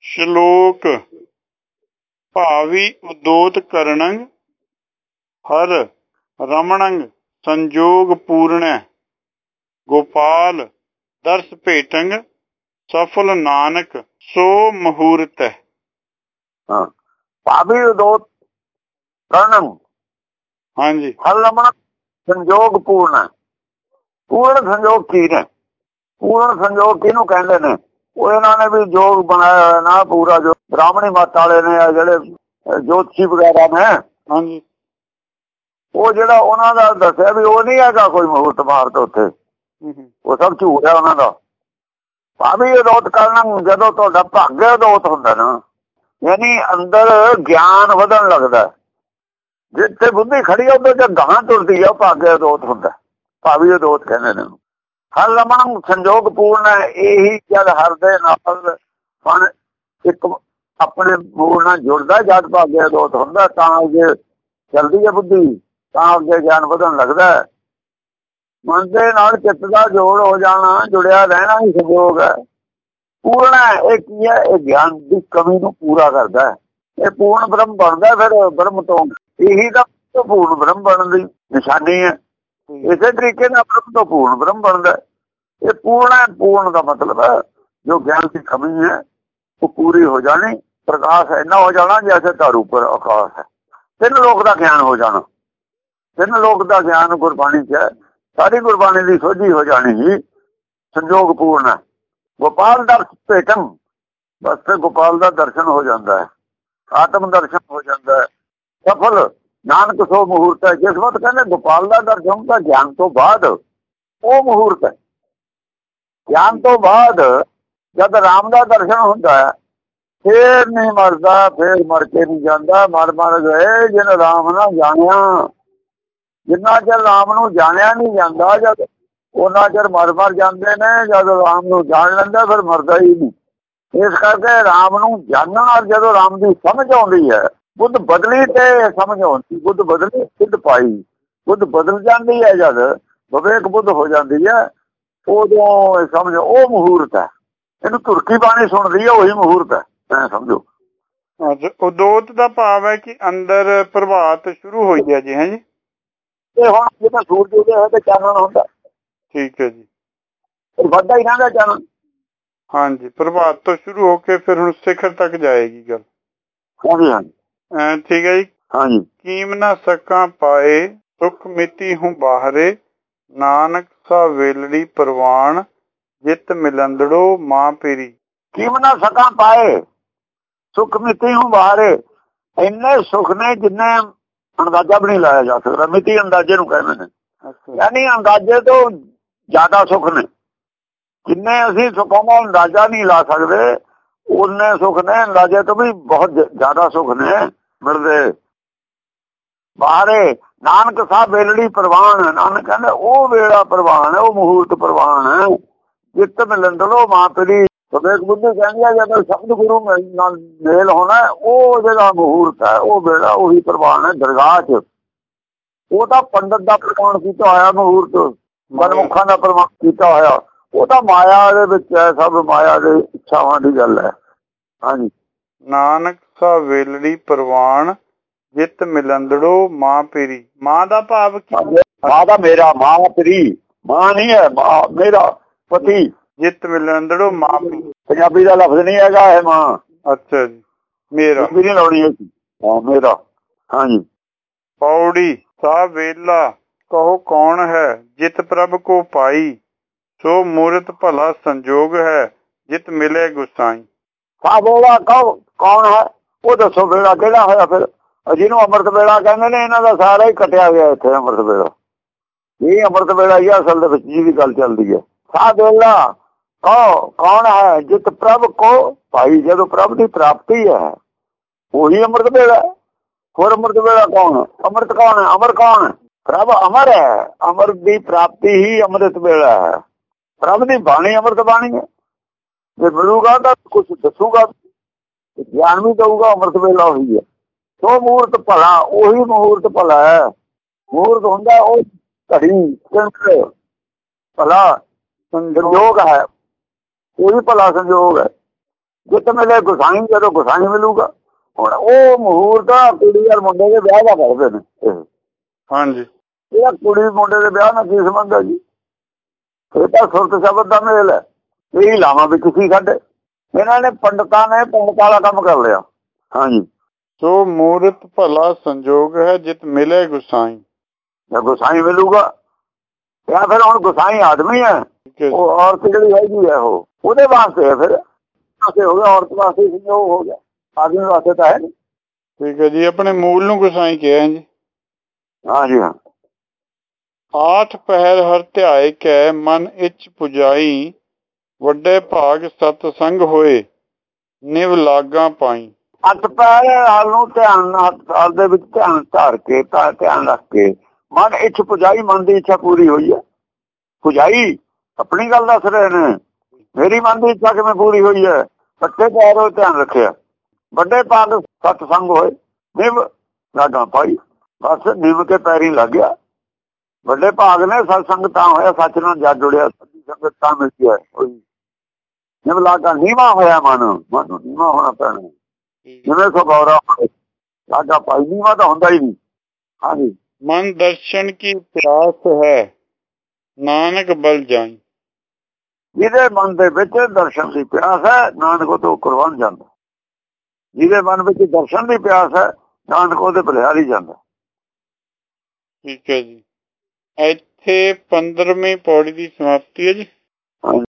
ਸ਼ਲੋਕ ਭਾਵੀ ਉਦੋਤ ਕਰਣੰ ਹਰ ਰਮਣੰ ਸੰਜੋਗ ਪੂਰਣੈ ਗੋਪਾਲ ਦਰਸ ਭੇਟੰ ਸਫਲ ਨਾਨਕ ਸੋ ਮਹੂਰਤੈ। ਭਾਵੀ ਉਦੋਤ ਕਰਣੰ ਹਾਂਜੀ ਹਰ ਰਮਣੰ ਸੰਜੋਗ ਪੂਰਨ। ਪੂਰਨ ਸੰਜੋਗ ਕੀ ਨੇ? ਪੂਰਨ ਸੰਜੋਗ ਕਿਹਨੂੰ ਕਹਿੰਦੇ ਨੇ? ਉਹ ਇਹਨਾਂ ਨੇ ਵੀ ਜੋਗ ਬਣਾਇਆ ਹੋਇਆ ਨਾ ਪੂਰਾ, ਜੋ ਬ੍ਰਾਹਮਣੀ ਮੱਤ ਵਾਲੇ ਨੇ ਜਿਹੜੇ ਜੋਤਸ਼ੀ ਵਗੈਰਾ ਨੇ, ਹਾਂਜੀ ਉਹ ਜਿਹੜਾ ਉਹਨਾਂ ਦਾ ਦੱਸਿਆ ਵੀ ਉਹ ਨਹੀਂ ਹੈਗਾ ਕੋਈ ਮਹੂਰਤ ਮਾਰਤ ਉੱਥੇ, ਉਹ ਸਭ ਝੂਠ ਹੈ ਉਹਨਾਂ ਦਾ। ਭਾਵੇਂ ਉਦੋਤ ਕਰਨਾ ਜਦੋਂ ਤੁਹਾਡਾ ਭਾਗਿਆ ਉਦੋਤ ਹੁੰਦਾ ਨਾ, ਯਾਨੀ ਅੰਦਰ ਗਿਆਨ ਵਧਣ ਲੱਗਦਾ, ਜਿੱਥੇ ਬੁੱਧੀ ਖੜੀ ਆ ਉਹਦੇ ਚ ਗਾਂ ਤੁਰਦੀ ਆ, ਭਾਗਿਆ ਉਦੋਤ ਹੁੰਦਾ, ਭਾਵੇਂ ਉਦੋਤ ਕਹਿੰਦੇ ਨੇ। ਹਰ ਰਮਣ ਸੰਜੋਗ ਪੂਰਨ ਹੈ, ਇਹੀ ਜਦ ਹਰ ਦੇ ਨਾਲ ਮਨ ਇੱਕ ਆਪਣੇ ਮੂਲ ਨਾਲ ਜੁੜਦਾ, ਜਦ ਭਾਗਿਆ ਉਦੋਤ ਹੁੰਦਾ ਤਾਂ ਅੱਗੇ ਚੱਲਦੀ ਹੈ ਬੁੱਧੀ, ਤਾਂ ਅੱਗੇ ਗਿਆਨ ਵਧਣ ਲੱਗਦਾ। ਮਨ ਦੇ ਨਾਲ ਚਿੱਤ ਦਾ ਜੋੜ ਹੋ ਜਾਣਾ, ਜੁੜਿਆ ਰਹਿਣਾ ਹੀ ਸੰਜੋਗ ਹੈ। ਪੂਰਨ ਹੈ ਇਹ ਕੀ ਹੈ? ਇਹ ਗਿਆਨ ਦੀ ਕਮੀ ਨੂੰ ਪੂਰਾ ਕਰਦਾ ਹੈ। ਇਹ ਪੂਰਨ ਬ੍ਰਹਮ ਬਣਦਾ ਫਿਰ ਬ੍ਰਹਮ ਤੋਂ, ਇਹੀ ਤਾਂ ਪੂਰਨ ਬ੍ਰਹਮ ਬਣਨ ਦੀ ਨਿਸ਼ਾਨੀ ਹੈ। ਇਸੇ ਤਰੀਕੇ ਨਾਲ ਬ੍ਰਹਮ ਤੋਂ ਪੂਰਨ ਬ੍ਰਹਮ ਬਣਦਾ। ਇਹ ਪੂਰਨ ਹੈ। ਪੂਰਨ ਦਾ ਮਤਲਬ ਹੈ ਜੋ ਗਿਆਨ ਦੀ ਕਮੀ ਹੈ ਉਹ ਪੂਰੀ ਹੋ ਜਾਣੀ, ਪ੍ਰਕਾਸ਼ ਇੰਨਾ ਹੋ ਜਾਣਾ ਜੈਸੇ ਧਾਰੂ ਉੱਪਰ ਆਕਾਸ਼ ਹੈ। ਤਿੰਨ ਲੋਕ ਦਾ ਗਿਆਨ ਹੋ ਜਾਣਾ, ਤਿੰਨ ਲੋਕ ਦਾ ਗਿਆਨ ਗੁਰਬਾਣੀ ਚ ਹੈ। ਸਾਰੀ ਗੁਰਬਾਣੀ ਦੀ ਸੋਝੀ ਹੋ ਜਾਣੀ ਹੀ ਸੰਜੋਗ ਪੂਰਨ ਹੈ। ਗੋਪਾਲ ਦਰਸ ਭੇਟੰ, ਬਸ ਤੇ ਗੋਪਾਲ ਦਾ ਦਰਸ਼ਨ ਹੋ ਜਾਂਦਾ ਹੈ, ਆਤਮ ਦਰਸ਼ਨ ਹੋ ਜਾਂਦਾ ਹੈ। ਸਫਲ ਨਾਨਕ ਸੋ ਮਹੂਰਤ ਹੈ। ਜਿਸ ਵਕਤ ਕਹਿੰਦੇ ਗੋਪਾਲ ਦਾ ਦਰਸ਼ਨ ਤਾਂ ਗਿਆਨ ਤੋਂ ਬਾਅਦ ਉਹ ਮਹੂਰਤ ਹੈ। ਗਿਆਨ ਤੋਂ ਬਾਅਦ ਜਦ ਰਾਮ ਦਾ ਦਰਸ਼ਨ ਹੁੰਦਾ ਹੈ, ਫੇਰ ਨਹੀਂ ਮਰਦਾ, ਫੇਰ ਮਰ ਕੇ ਨਹੀਂ ਜਾਂਦਾ। ਮਰ ਗਏ ਜਿਨ ਰਾਮ ਨਾ ਜਾਣਿਆ। ਜਿੰਨਾ ਚਿਰ ਰਾਮ ਨੂੰ ਜਾਣਿਆ ਨਹੀਂ ਜਾਂਦਾ, ਜਦ ਉਹਨਾਂ ਚਿਰ ਮਰ ਜਾਂਦੇ ਨੇ। ਜਦ ਰਾਮ ਨੂੰ ਜਾਣ ਲੈਂਦਾ ਫਿਰ ਮਰਦਾ ਹੀ ਨਹੀਂ। ਇਸ ਕਰਕੇ ਰਾਮ ਨੂੰ ਜਾਣਨ ਨਾਲ ਜਦੋਂ ਰਾਮ ਦੀ ਸਮਝ ਆਉਂਦੀ ਹੈ, ਬੁੱਧ ਬਦਲੀ ਤੇ ਸਮਝ ਆਉਂਦੀ, ਬੁੱਧ ਬਦਲੀ ਸਿੱਧ ਪਾਈ, ਬੁੱਧ ਬਦਲ ਜਾਂਦੀ ਹੈ। ਜਦ ਵਿਵੇਕ ਬੁੱਧ ਹੋ ਜਾਂਦੀ ਹੈ, ਉਦੋਂ ਸਮਝ ਉਹ ਮਹੂਰਤ ਹੈ। ਇਹਨੂੰ ਤੁਰਕੀ ਬਾਣੀ ਸੁਣਦੀ ਹੈ, ਉਹੀ ਮਹੂਰਤ ਹੈ, ਐ ਸਮਝੋ। ਉਦੋਤ ਦਾ ਭਾਵ ਹੈ ਕਿ ਅੰਦਰ ਪ੍ਰਭਾਤ ਸ਼ੁਰੂ ਹੋਈ ਹੈ ਜੀ। ਹੈ ਜੀ, ਤੇ ਹੁਣ ਜਿਵੇਂ ਸੂਰਜ ਉਦੇ ਹੋਇਆ ਤੇ ਚਾਨਣ ਹੁੰਦਾ। ਠੀਕ ਹੈ ਜੀ, ਵੱਧਦਾ ਹੀ ਰਹਿੰਦਾ ਚਾਨਣ। ਹਾਂਜੀ, ਪ੍ਰਭਾਤ ਤੋਂ ਸ਼ੁਰੂ ਹੋ ਕੇ ਫਿਰ ਹੁਣ ਸਿਖਰ ਤੱਕ ਜਾਏਗੀ ਗੱਲ। ਹਾਂਜੀ ਹਾਂਜੀ ਠੀਕ ਹੈ ਜੀ। ਹਾਂਜੀ। ਕੀਮ ਨਾ ਸਕਾਂ ਪਾਏ ਸੁਖ ਮਿਤੀ ਹੂੰ ਬਾਹਰੇ, ਨਾਨਕ ਸਾ ਵੇਲੜੀ ਪ੍ਰਵਾਨ ਜਿਤ ਮਿਲੰਦੜੋ ਮਾਂ ਪੀਰੀ। ਕੀਮ ਨਾ ਸਕਾਂ ਪਾਏ ਸੁਖ ਮਿਤੀ ਹੂੰ ਬਾਹਰੇ, ਇੰਨੇ ਸੁਖ ਨੇ ਜਿੰਨੇ ਅੰਦਾਜ਼ਾ ਵੀ ਨਹੀਂ ਲਾਇਆ ਜਾ ਸਕਦਾ। ਮਿਤੀ ਅੰਦਾਜ਼ੇ ਨੂੰ ਕਹਿੰਦੇ ਨੇ, ਯਾਨੀ ਅੰਦਾਜ਼ੇ ਤੋਂ ਜ਼ਿਆਦਾ ਸੁਖ ਨੇ। ਜਿੰਨੇ ਅਸੀਂ ਸੁੱਖਾਂ ਦਾ ਅੰਦਾਜ਼ਾ ਨਹੀਂ ਲਾ ਸਕਦੇ, ਉਨੇ ਸੁੱਖ ਨੇ ਅੰਦਾਜ਼ੇ ਤੋਂ ਵੀ ਬਹੁਤ ਜ਼ਿਆਦਾ ਸੁੱਖ ਨੇ ਮਿਲਦੇ। ਬਾਹਰੇ ਨਾਨਕ ਸਾਹਿਬ ਵੇਲੜੀ ਪ੍ਰਵਾਨ, ਨਾਨਕ ਕਹਿੰਦੇ ਉਹ ਵੇਲਾ ਪ੍ਰਵਾਨ ਹੈ, ਉਹ ਮਹੂਰਤ ਪ੍ਰਵਾਨ ਹੈ ਜਿੱਤ ਮਿਲੰਦੜੋ ਮਾਂ ਪੀਰੀ। ਵਿਵੇਕ ਬੁੱਧੀ ਕਹਿੰਦੀ ਹੈ ਜਦੋਂ ਸ਼ਬਦ ਗੁਰੂ ਨਾਲ ਮੇਲ ਹੋਣਾ, ਉਹ ਜਿਹੜਾ ਮਹੂਰਤ ਹੈ, ਉਹ ਵੇਲਾ ਉਹੀ ਪ੍ਰਵਾਨ ਹੈ ਦਰਗਾਹ ਚ। ਉਹ ਤਾਂ ਪੰਡਤ ਦਾ ਪ੍ਰਵਾਨ ਕੀਤਾ ਹੋਇਆ ਮਹੂਰਤ, ਮਨਮੁਖਾਂ ਦਾ ਪ੍ਰਵਾਨ ਕੀਤਾ ਹੋਇਆ, ਉਹ ਤਾਂ ਮਾਇਆ ਦੇ ਵਿੱਚ ਹੈ, ਸਭ ਮਾਇਆ ਦੇ ਇੱਛਾਵਾਂ ਦੀ ਗੱਲ ਹੈ। ਹਾਂਜੀ, ਨਾਨਕ ਸਾ ਵੇਲੜੀ ਪ੍ਰਵਾਨ ਜਿਤ ਮਿਲੰਦੜੋ ਮਾਂ ਪੀਰੀ। ਮਾਂ ਦਾ ਭਾਵ ਕੀ? ਮਾਂ ਦਾ ਮੇਰਾ, ਮਾਂ ਪੀਰੀ, ਮਾਂ ਨਹੀਂ ਹੈ, ਮਾਂ ਮੇਰਾ ਪਤੀ। ਜਿਤ ਮਿਲੰਦੜੋ ਮਾਂ ਪੀਰੀ ਪੰਜਾਬੀ ਦਾ ਲਫ਼ਜ਼ ਨਹੀਂ ਹੈਗਾ ਇਹ ਮਾਂ। ਅੱਛਾ ਜੀ, ਮੇਰਾ ਨਹੀਂ ਲਾਉਣੀ ਹੈ ਮੇਰਾ। ਹਾਂਜੀ। ਪੌੜੀ ਸਾ ਵੇਲਾ ਕਹੋ ਕੌਣ ਹੈ, ਜਿਤ ਪ੍ਰਭ ਕੋ ਪਾਈ, ਸੋ ਮੂਰਤ ਭਲਾ ਸੰਜੋਗ ਹੈ ਜਿਤ ਮਿਲੇ ਗੁਸਾਈ। ਸਾ ਵੇਲਾ ਕਹੋ ਕੌਣ ਹੈ, ਉਹ ਦੱਸੋ ਵੇਲਾ ਕਿਹੜਾ ਹੋਇਆ ਫਿਰ? ਜਿਹਨੂੰ ਅੰਮ੍ਰਿਤ ਵੇਲਾ ਕਹਿੰਦੇ ਨੇ, ਇਹਨਾਂ ਦਾ ਸਾਰਾ ਹੀ ਕੱਟਿਆ ਗਿਆ ਇੱਥੇ। ਅੰਮ੍ਰਿਤ ਵੇਲਾ ਇਹ ਅੰਮ੍ਰਿਤ ਵੇਲਾ ਹੀ ਅਸਲ ਦੇ ਵਿੱਚ ਜਿਹਦੀ ਗੱਲ ਚੱਲਦੀ ਹੈ। ਸਾ ਵੇਲਾ ਕਹੋ ਕੌਣ ਹੈ, ਜਿਤ ਪ੍ਰਭ ਕੋ ਭਾਈ, ਜਦੋਂ ਪ੍ਰਭ ਦੀ ਪ੍ਰਾਪਤੀ ਹੈ ਉਹੀ ਅੰਮ੍ਰਿਤ ਵੇਲਾ। ਹੋਰ ਅੰਮ੍ਰਿਤ ਵੇਲਾ ਕੌਣ ਹੈ? ਅੰਮ੍ਰਿਤ ਕੌਣ ਹੈ? ਅਮਰ ਕੌਣ ਹੈ? ਪ੍ਰਭ ਅਮਰ ਹੈ। ਅਮਰ ਦੀ ਪ੍ਰਾਪਤੀ ਹੀ ਅੰਮ੍ਰਿਤ ਵੇਲਾ ਹੈ। ਪ੍ਰਭ ਦੀ ਬਾਣੀ ਅੰਮ੍ਰਿਤ ਬਾਣੀ ਹੈ। ਜੇ ਮਿਲੂਗਾ ਤਾਂ ਕੁਛ ਦੱਸੂਗਾ, ਗਿਆਨ ਵੀ ਦਊਗਾ। ਅੰਮ੍ਰਿਤ ਵੇਲਾ ਉਹੀ ਹੈ। ਸੋ ਮਹੂਰਤ ਭਲਾ, ਉਹੀ ਮਹੂਰਤ ਭਲਾ ਹੈ। ਮਹੂਰਤ ਹੁੰਦਾ ਉਹ ਘੜੀ ਭਲਾ ਸੰਜੋਗ ਹੈ, ਉਹੀ ਭਲਾ ਸੰਜੋਗ ਹੈ। ਜਿੱਤ ਮਿਲੇ ਗੁਸਾਈ, ਜਦੋਂ ਗੁਸਾਈ ਮਿਲੂਗਾ। ਹੁਣ ਉਹ ਮਹੂਰਤ ਕੁੜੀ ਔਰ ਮੁੰਡੇ ਦੇ ਵਿਆਹ ਦਾ ਕਰਦੇ ਨੇ ਇਹ। ਹਾਂਜੀ, ਇਹ ਕੁੜੀ ਮੁੰਡੇ ਦੇ ਵਿਆਹ ਨਾਲ ਕੀ ਸੰਬੰਧ ਹੈ ਜੀ? ਇਹ ਤਾਂ ਸੁਰਤ ਸ਼ਬਦ ਦਾ ਮੇਲ ਹੈ। ਇਹੀ ਲਾਵਾਂ ਵਿੱਚ ਸੀ ਸਾਡੇ। ਇਹਨਾਂ ਨੇ ਪੰਡਤਾਂ ਨੇ ਪੰਡਤ ਵਾਲਾ ਕੰਮ ਕਰ ਲਿਆ। ਹਾਂਜੀ, ਸੋ ਮੂਰਤ ਭਲਾ ਸੰਜੋਗ ਹੈ, ਜਿਤ ਮਿਲੇ ਗੁਸਾਈ। ਗੁਸਾਈ ਮਿਲੂਗਾ ਜਾਂ ਫਿਰ ਹੁਣ ਗੁਸਾਈ ਆਦਮੀ ਹੈ, ਉਹ ਔਰਤ ਜਿਹੜੀ ਹੈਗੀ ਹੈ ਉਹ ਉਹਦੇ ਵਾਸਤੇ ਹੈ। ਫਿਰ ਹੋ ਗਿਆ ਔਰਤ ਵਾਸਤੇ ਸੰਜੋਗ ਹੋ ਗਿਆ, ਆਦਮੀ ਵਾਸਤੇ ਤਾਂ ਹੈ ਨਹੀਂ। ਠੀਕ ਹੈ ਜੀ, ਆਪਣੇ ਮੂਲ ਨੂੰ ਗੁਸਾਈ ਕਿਹਾ ਜੀ। ਹਾਂਜੀ ਹਾਂ। ਆਠ ਪਹਿਰ ਹਰ ਧਿਆਏ ਕੈ, ਮਨ ਇੱਛ ਪੁਜਾਈ। ਵੱਡੇ ਭਾਗ ਸਤ ਸੰਗ ਹੋਏ, ਨਿਵ ਲਾਗਾ ਪਾਈ। ਹੱਥ ਪੈਰ ਹਾਲ ਨੂੰ ਧਿਆਨ ਨਾਲ, ਹਾਲ ਦੇ ਵਿੱਚ ਧਿਆਨ ਧਾਰ ਕੇ, ਧਿਆਨ ਰੱਖ ਕੇ ਮਨ ਇੱਛ ਪੁਜਾਈ, ਮਨ ਦੀ ਇੱਛਾ ਪੂਰੀ ਹੋਈ ਹੈ। ਪੁਜਾਈ ਆਪਣੀ ਗੱਲ ਦੱਸ ਰਹੇ ਨੇ, ਮੇਰੀ ਮਨ ਦੀ ਇੱਛਾ ਕਿਵੇਂ ਪੂਰੀ ਹੋਈ ਹੈ? ਸੱਚੇ ਪੈਰੋਂ ਧਿਆਨ ਰੱਖਿਆ, ਵੱਡੇ ਭਾਗ ਸਤ ਸੰਗ ਹੋਏ, ਨਿਵ ਲਾਗਾ ਪਾਈ। ਬਸ ਨਿਵ ਕੇ ਪੈਰੀ ਲੱਗ ਗਿਆ। ਵੱਡੇ ਭਾਗ ਨੇ ਸਤ ਸੰਗ ਤਾਂ ਹੋਇਆ, ਸੱਚ ਨਾਲ ਜਦ ਜੁੜਿਆ, ਸੱਚੀ ਸੰਗਤ ਤਾਂ ਮਿਲਦੀ ਹੈ। ਨਿਵ ਲਾਗਾ ਨੀਵਾਂ ਹੋਇਆ, ਮਨ ਨੂੰ ਨੀਵਾਂ ਹੋਣਾ ਪੈਣਾ। ਜਿਵੇਂ ਸਗੌਰਾ ਲਾਗਾ ਪਾਈ, ਨੀਵਾਂ ਤਾਂ ਹੁੰਦਾ ਹੀ ਨਹੀਂ। ਹਾਂਜੀ, ਮਨ ਦਰਸ਼ਨ ਕੀ ਪਿਆਸ ਹੈ, ਨਾਨਕ ਬਲ ਜਾਈ। ਜਿਹਦੇ ਮਨ ਦੇ ਵਿੱਚ ਦਰਸ਼ਨ ਦੀ ਪਿਆਸ ਹੈ, ਨਾਨਕ ਤੋਂ ਕੁਰਬਾਨ ਜਾਂਦਾ। ਜਿਹਦੇ ਮਨ ਵਿੱਚ ਦਰਸ਼ਨ ਦੀ ਪਿਆਸ ਹੈ, ਨਾਨਕ ਉਹਦੇ ਬਲਿਹਾਰੀ ਜਾਂਦਾ। ਠੀਕ ਹੈ ਜੀ, ਇੱਥੇ 15ਵੀਂ ਪੌੜੀ ਦੀ ਸਮਾਪਤੀ ਹੈ ਜੀ।